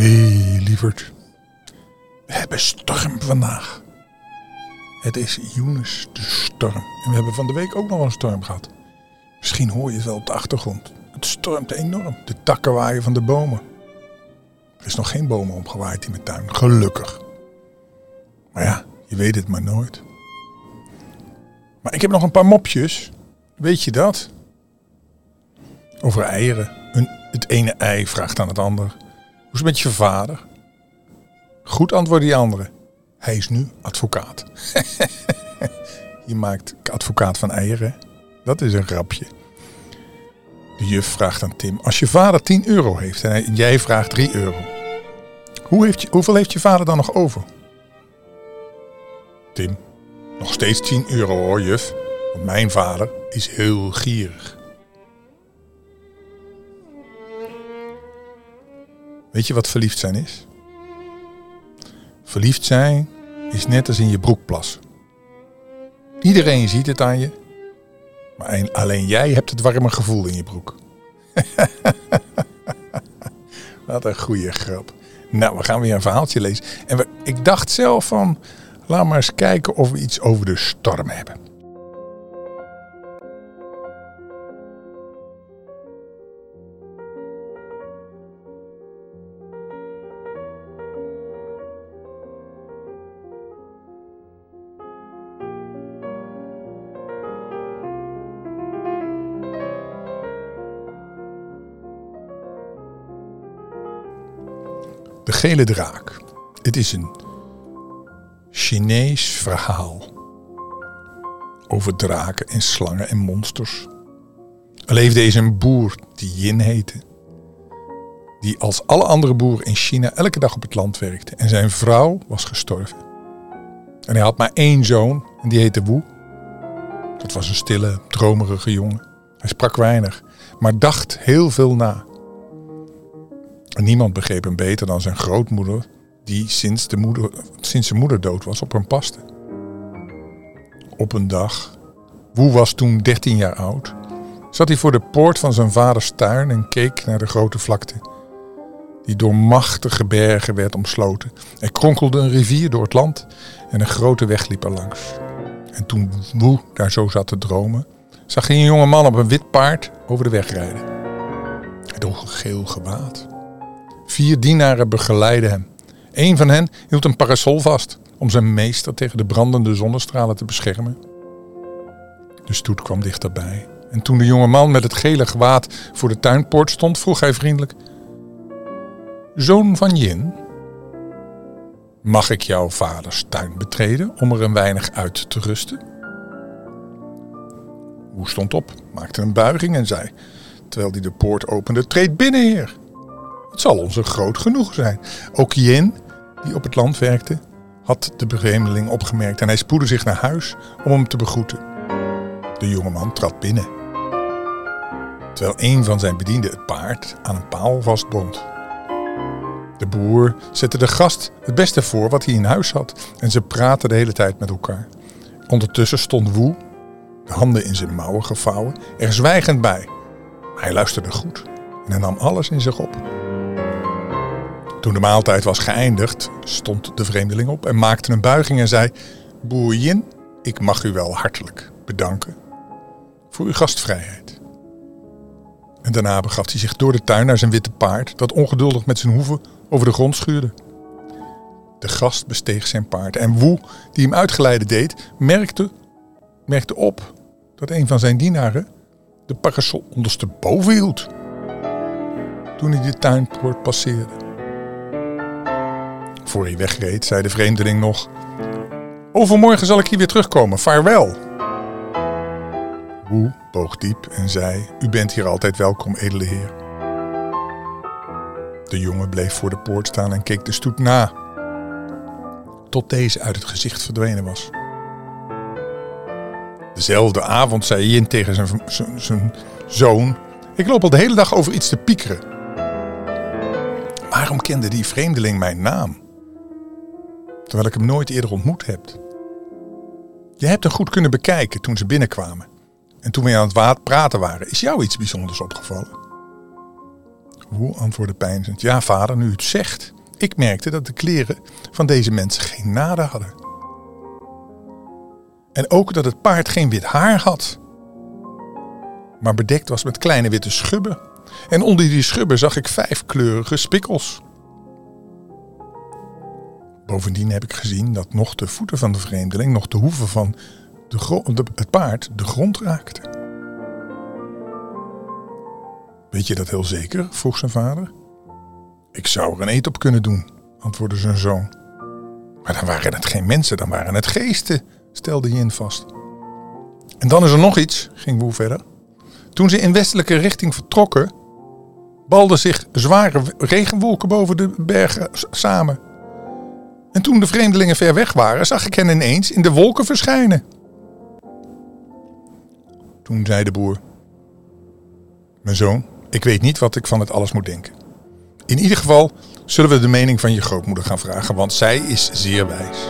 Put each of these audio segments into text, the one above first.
Hé, lieverd. We hebben storm vandaag. Het is Yunus de storm. En we hebben van de week ook nog een storm gehad. Misschien hoor je het wel op de achtergrond. Het stormt enorm. De takken waaien van de bomen. Er is nog geen bomen omgewaaid in mijn tuin. Gelukkig. Maar ja, je weet het maar nooit. Maar ik heb nog een paar mopjes. Weet je dat? Over eieren. Het ene ei vraagt aan het ander. Hoe is het met je vader? Goed antwoordde die andere. Hij is nu advocaat. Je maakt advocaat van eieren. Dat is een grapje. De juf vraagt aan Tim. Als je vader 10 euro heeft en jij vraagt 3 euro. Hoeveel heeft je vader dan nog over? Tim. Nog steeds 10 euro hoor, juf. Want mijn vader is heel gierig. Weet je wat verliefd zijn is? Verliefd zijn is net als in je broek plassen. Iedereen ziet het aan je. Maar alleen jij hebt het warme gevoel in je broek. Wat een goeie grap. Nou, we gaan weer een verhaaltje lezen. En ik dacht zelf van, laat maar eens kijken of we iets over de storm hebben. De gele draak. Het is een Chinees verhaal over draken en slangen en monsters. Er leefde eens een boer die Yin heette. Die als alle andere boeren in China elke dag op het land werkte. En zijn vrouw was gestorven. En hij had maar 1 zoon en die heette Wu. Dat was een stille, dromerige jongen. Hij sprak weinig, maar dacht heel veel na. En niemand begreep hem beter dan zijn grootmoeder, die sinds zijn moeder dood was, op hem paste. Op een dag, Wu was toen 13 jaar oud, zat hij voor de poort van zijn vaders tuin en keek naar de grote vlakte, die door machtige bergen werd omsloten. Er kronkelde een rivier door het land en een grote weg liep er langs. En toen Wu daar zo zat te dromen, zag hij een jonge man op een wit paard over de weg rijden. Hij droeg een geel gewaad. 4 dienaren begeleidden hem. 1 van hen hield een parasol vast om zijn meester tegen de brandende zonnestralen te beschermen. De stoet kwam dichterbij. En toen de jonge man met het gele gewaad voor de tuinpoort stond, vroeg hij vriendelijk: Zoon van Yin, mag ik jouw vaders tuin betreden om er een weinig uit te rusten? Wu stond op, maakte een buiging en zei, terwijl hij de poort opende: Treed binnen, heer. Het zal ons een groot genoegen zijn. Ook Yin, die op het land werkte, had de vreemdeling opgemerkt en hij spoedde zich naar huis om hem te begroeten. De jongeman trad binnen, terwijl 1 van zijn bedienden het paard aan een paal vastbond. De boer zette de gast het beste voor wat hij in huis had en ze praten de hele tijd met elkaar. Ondertussen stond Wu, de handen in zijn mouwen gevouwen, er zwijgend bij. Maar hij luisterde goed en hij nam alles in zich op. Toen de maaltijd was geëindigd, stond de vreemdeling op en maakte een buiging en zei: Boer Yin, ik mag u wel hartelijk bedanken voor uw gastvrijheid. En daarna begaf hij zich door de tuin naar zijn witte paard, dat ongeduldig met zijn hoeven over de grond schuurde. De gast besteeg zijn paard en Wu, die hem uitgeleide deed, merkte op dat 1 van zijn dienaren de parasol ondersteboven hield toen hij de tuinpoort passeerde. Voor hij wegreed, zei de vreemdeling nog: Overmorgen zal ik hier weer terugkomen, vaarwel. Wu boog diep en zei: U bent hier altijd welkom, edele heer. De jongen bleef voor de poort staan en keek de stoet na, tot deze uit het gezicht verdwenen was. Dezelfde avond zei Yin tegen zijn zoon: Ik loop al de hele dag over iets te piekeren. Waarom kende die vreemdeling mijn naam, terwijl ik hem nooit eerder ontmoet heb? Je hebt hem goed kunnen bekijken toen ze binnenkwamen. En toen we aan het praten waren, is jou iets bijzonders opgevallen? Woe antwoordde peinzend. Ja, vader, nu u het zegt. Ik merkte dat de kleren van deze mensen geen naden hadden. En ook dat het paard geen wit haar had, maar bedekt was met kleine witte schubben. En onder die schubben zag ik 5 kleurige spikkels. Bovendien heb ik gezien dat nog de voeten van de vreemdeling, nog de hoeven van het paard de grond raakten. Weet je dat heel zeker? Vroeg zijn vader. Ik zou er een eed op kunnen doen, antwoordde zijn zoon. Maar dan waren het geen mensen, dan waren het geesten, stelde Jin vast. En dan is er nog iets, ging Woe verder. Toen ze in westelijke richting vertrokken, balden zich zware regenwolken boven de bergen samen. En toen de vreemdelingen ver weg waren, zag ik hen ineens in de wolken verschijnen. Toen zei de boer: mijn zoon, ik weet niet wat ik van het alles moet denken. In ieder geval zullen we de mening van je grootmoeder gaan vragen, want zij is zeer wijs.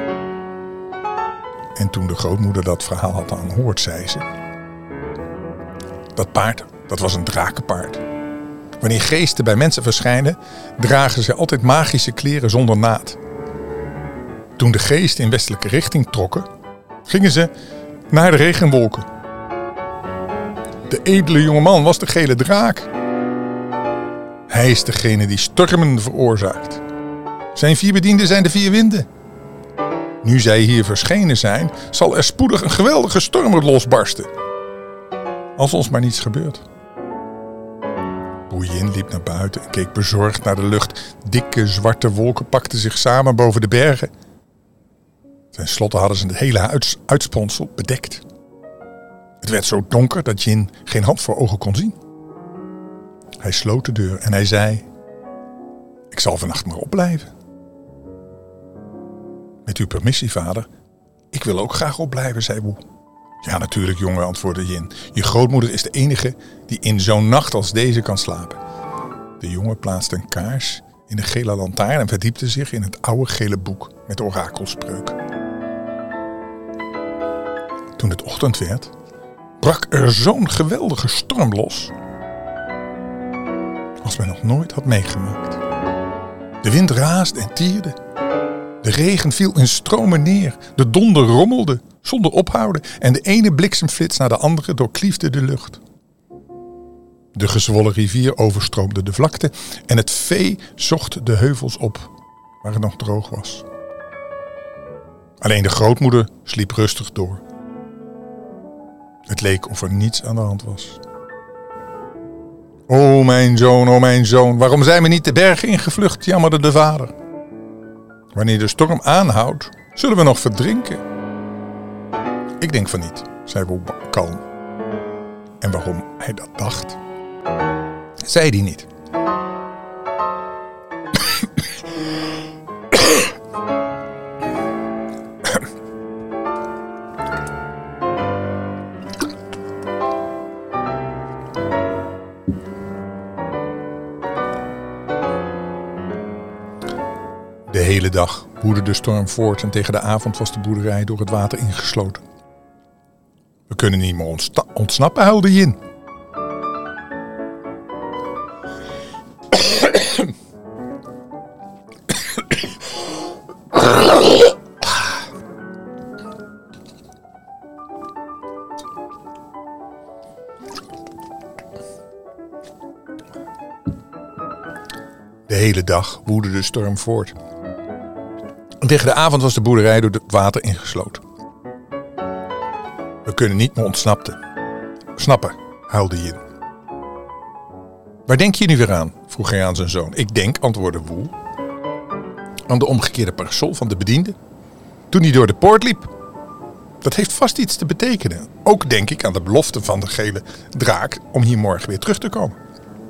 En toen de grootmoeder dat verhaal had aangehoord, zei ze: dat paard, dat was een drakenpaard. Wanneer geesten bij mensen verschijnen, dragen ze altijd magische kleren zonder naad. Toen de geesten in westelijke richting trokken, gingen ze naar de regenwolken. De edele jongeman was de gele draak. Hij is degene die stormen veroorzaakt. Zijn 4 bedienden zijn de 4 winden. Nu zij hier verschenen zijn, zal er spoedig een geweldige storm losbarsten. Als ons maar niets gebeurt. Boer Jin liep naar buiten en keek bezorgd naar de lucht. Dikke zwarte wolken pakten zich samen boven de bergen. Ten slotte hadden ze het hele uitsponsel bedekt. Het werd zo donker dat Jin geen hand voor ogen kon zien. Hij sloot de deur en hij zei: ik zal vannacht maar opblijven. Met uw permissie, vader. Ik wil ook graag opblijven, zei Woe. Ja, natuurlijk, jongen, antwoordde Jin. Je grootmoeder is de enige die in zo'n nacht als deze kan slapen. De jongen plaatste een kaars in de gele lantaarn en verdiepte zich in het oude gele boek met orakelspreuken. Toen het ochtend werd, brak er zo'n geweldige storm los als men nog nooit had meegemaakt. De wind raasde en tierde. De regen viel in stromen neer. De donder rommelde zonder ophouden en de ene bliksemflits na de andere doorkliefde de lucht. De gezwollen rivier overstroomde de vlakte en het vee zocht de heuvels op waar het nog droog was. Alleen de grootmoeder sliep rustig door. Het leek of er niets aan de hand was. O mijn zoon, waarom zijn we niet de bergen ingevlucht, jammerde de vader. Wanneer de storm aanhoudt, zullen we nog verdrinken. Ik denk van niet, zei Woe kalm. En waarom hij dat dacht, zei hij niet. De hele dag woedde de storm voort en tegen de avond was de boerderij door het water ingesloten. We kunnen niet meer ontsnappen, huilde Jin. De hele dag woedde de storm voort. En tegen de avond was de boerderij door het water ingesloten. We kunnen niet meer ontsnappen, huilde Jin. Waar denk je nu weer aan? Vroeg hij aan zijn zoon. Ik denk, antwoordde Woe, aan de omgekeerde parasol van de bediende toen hij door de poort liep. Dat heeft vast iets te betekenen. Ook denk ik aan de belofte van de gele draak om hier morgen weer terug te komen.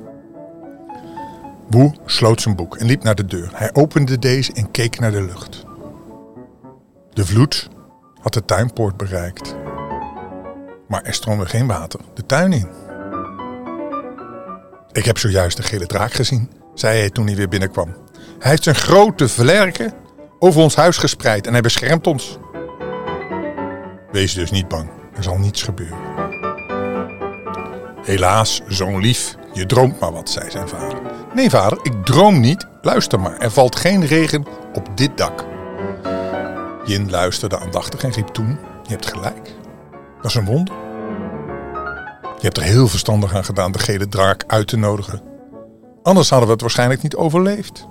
Woe sloot zijn boek en liep naar de deur. Hij opende deze en keek naar de lucht. De vloed had de tuinpoort bereikt. Maar er stroomde geen water de tuin in. Ik heb zojuist de gele draak gezien, zei hij toen hij weer binnenkwam. Hij heeft zijn grote vlerken over ons huis gespreid en hij beschermt ons. Wees dus niet bang, er zal niets gebeuren. Helaas, zoon lief, Je droomt maar wat, zei zijn vader. Nee vader, ik droom niet. Luister maar, er valt geen regen op dit dak. Jin luisterde aandachtig en riep toen: je hebt gelijk. Dat is een wonder. Je hebt er heel verstandig aan gedaan de gele draak uit te nodigen. Anders hadden we het waarschijnlijk niet overleefd.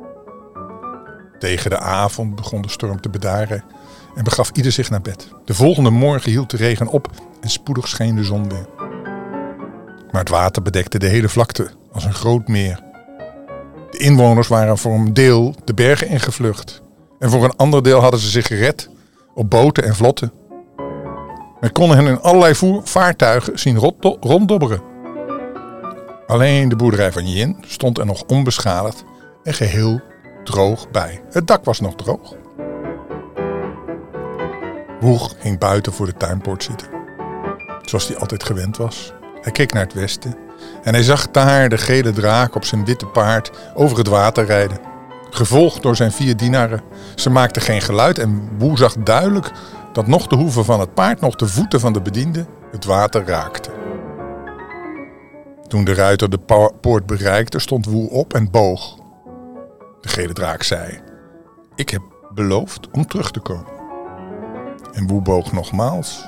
Tegen de avond begon de storm te bedaren en begaf ieder zich naar bed. De volgende morgen hield de regen op en spoedig scheen de zon weer. Maar het water bedekte de hele vlakte als een groot meer. De inwoners waren voor een deel de bergen ingevlucht. En voor een ander deel hadden ze zich gered op boten en vlotten. Men kon hen in allerlei vaartuigen zien ronddobberen. Alleen de boerderij van Jin stond er nog onbeschadigd en geheel droog bij. Het dak was nog droog. Woeg ging buiten voor de tuinpoort zitten, zoals hij altijd gewend was. Hij keek naar het westen en hij zag daar de gele draak op zijn witte paard over het water rijden. Gevolgd door zijn 4 dienaren. Ze maakten geen geluid en Woe zag duidelijk dat nog de hoeven van het paard, nog de voeten van de bediende het water raakten. Toen de ruiter de poort bereikte, stond Woe op en boog. De gele draak zei: ik heb beloofd om terug te komen. En Woe boog nogmaals.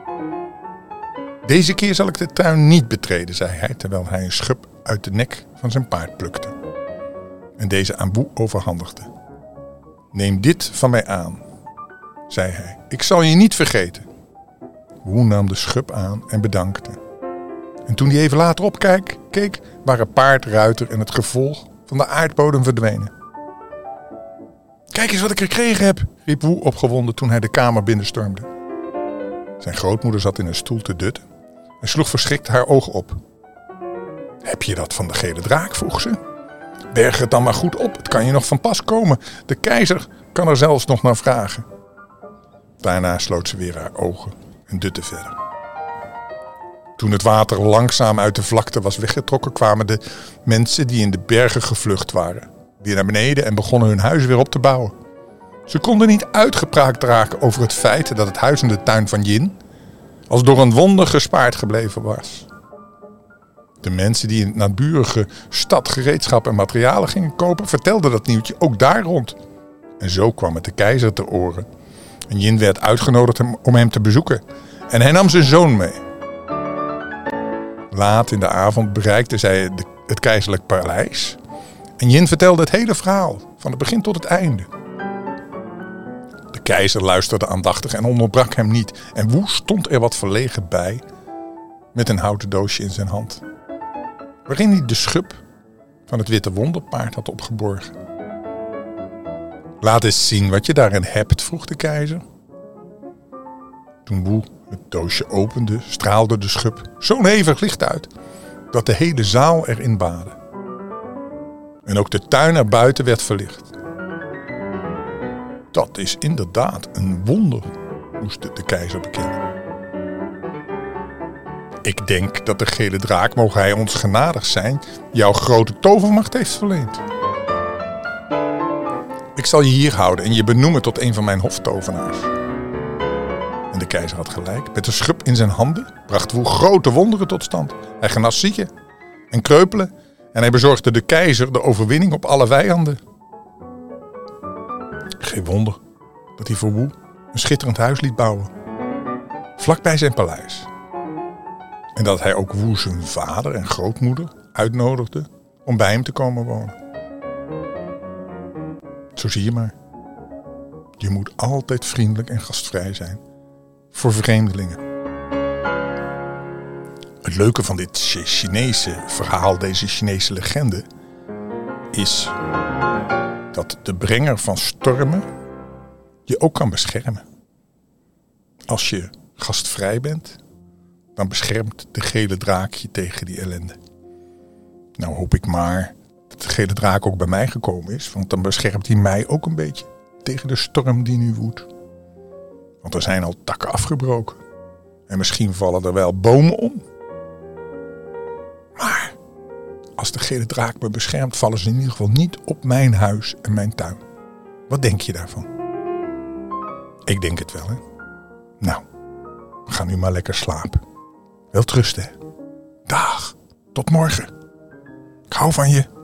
Deze keer zal ik de tuin niet betreden, zei hij, terwijl hij een schub uit de nek van zijn paard plukte. En deze aan Woe overhandigde. Neem dit van mij aan, zei hij. Ik zal je niet vergeten. Woe nam de schub aan en bedankte. En toen hij even later opkeek, waren paard, ruiter en het gevolg van de aardbodem verdwenen. Kijk eens wat ik gekregen heb, riep Woe opgewonden toen hij de kamer binnenstormde. Zijn grootmoeder zat in een stoel te dutten en sloeg verschrikt haar ogen op. Heb je dat van de gele draak, vroeg ze. Berg het dan maar goed op, het kan je nog van pas komen. De keizer kan er zelfs nog naar vragen. Daarna sloot ze weer haar ogen en dutte verder. Toen het water langzaam uit de vlakte was weggetrokken, kwamen de mensen die in de bergen gevlucht waren weer naar beneden en begonnen hun huis weer op te bouwen. Ze konden niet uitgepraat raken over het feit dat het huis in de tuin van Jin als door een wonder gespaard gebleven was. De mensen die in de naburige stad gereedschap en materialen gingen kopen, vertelden dat nieuwtje ook daar rond. En zo kwam het de keizer ter oren. En Jin werd uitgenodigd om hem te bezoeken. En hij nam zijn zoon mee. Laat in de avond bereikten zij het keizerlijk paleis. En Jin vertelde het hele verhaal, van het begin tot het einde. De keizer luisterde aandachtig en onderbrak hem niet. En Woe stond er wat verlegen bij, met een houten doosje in zijn hand, waarin hij de schub van het witte wonderpaard had opgeborgen. Laat eens zien wat je daarin hebt, vroeg de keizer. Toen Woe het doosje opende, straalde de schub zo'n hevig licht uit, dat de hele zaal erin baadde. En ook de tuin erbuiten werd verlicht. Dat is inderdaad een wonder, moest de keizer bekennen. Ik denk dat de gele draak, mogen hij ons genadig zijn, jouw grote tovermacht heeft verleend. Ik zal je hier houden en je benoemen tot een van mijn hoftovenaars. En de keizer had gelijk. Met de schub in zijn handen bracht Woe grote wonderen tot stand. Hij genas zieken en kreupelen en hij bezorgde de keizer de overwinning op alle vijanden. Geen wonder dat hij voor Woe een schitterend huis liet bouwen, vlakbij zijn paleis. En dat hij ook Woe zijn vader en grootmoeder uitnodigde om bij hem te komen wonen. Zo zie je maar. Je moet altijd vriendelijk en gastvrij zijn voor vreemdelingen. Het leuke van dit Chinese verhaal, deze Chinese legende, is dat de brenger van stormen je ook kan beschermen. Als je gastvrij bent, dan beschermt de gele draak je tegen die ellende. Nou hoop ik maar dat de gele draak ook bij mij gekomen is, want dan beschermt hij mij ook een beetje tegen de storm die nu woedt. Want er zijn al takken afgebroken en misschien vallen er wel bomen om. Maar als de gele draak me beschermt, vallen ze in ieder geval niet op mijn huis en mijn tuin. Wat denk je daarvan? Ik denk het wel, hè? Nou, we gaan nu maar lekker slapen. Welterusten, hè? Dag, tot morgen. Ik hou van je.